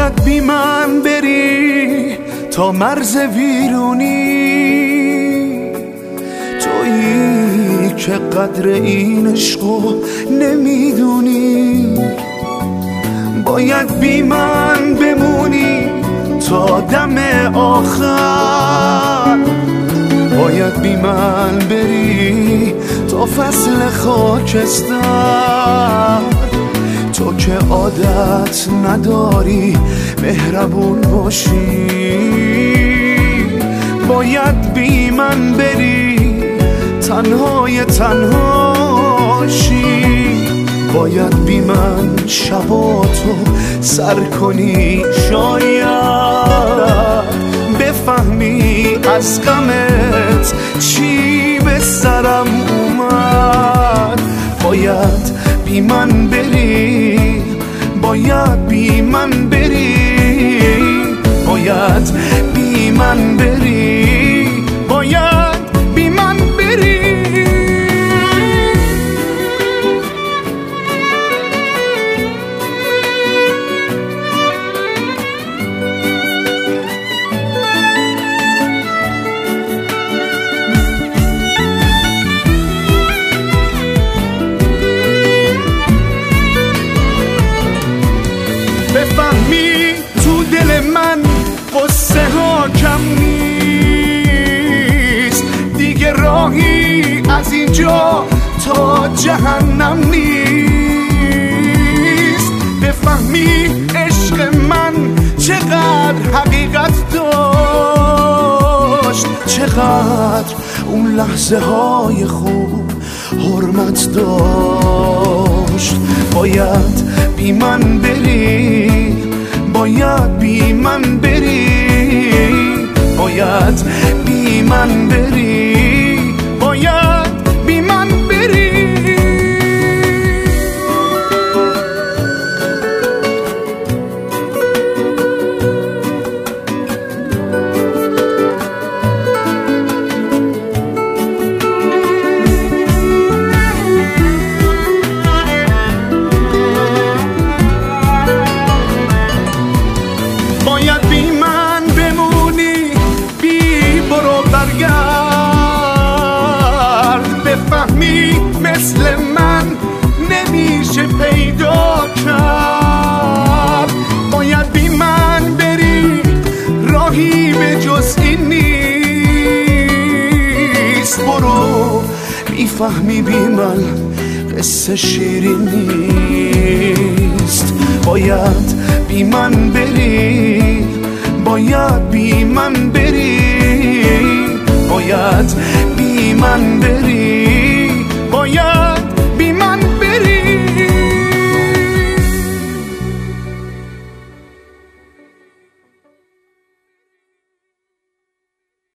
باید بی من بری تا مرز ویرونی، تویی که قدر این عشقو نمیدونی. باید بی من بمونی تا دم آخر، باید بی من بری تا فصل خاکستر. تو که عادت نداری مهربون باشی، باید بی من بری تنهای تنهاشی. باید بی من شباتو سر کنی، شاید بفهمی از غمت چی به سرم اومد. باید بی من بری، باید بی من بری، باید بی من بری، باید بی من بری. بفهمی تو دل من قصه ها کم نیست، دیگه راهی از اینجا تا جهنم نیست. بفهمی عشق من چقدر حقیقت داشت، چقدر اون لحظه های خوب حرمت داشت. باید بی من بری، باید بی من بری، باید بی من بری، باید بی من بری. باید بی من بمونی، بی برو برگرد. بفهمی مثل من نمیشه پیدا کرد. باید بی من بری، راهی به جز این نیست. برو میفهمی بی من قصه شیرین نیست. باید بی من بری، باید بی من بری، باید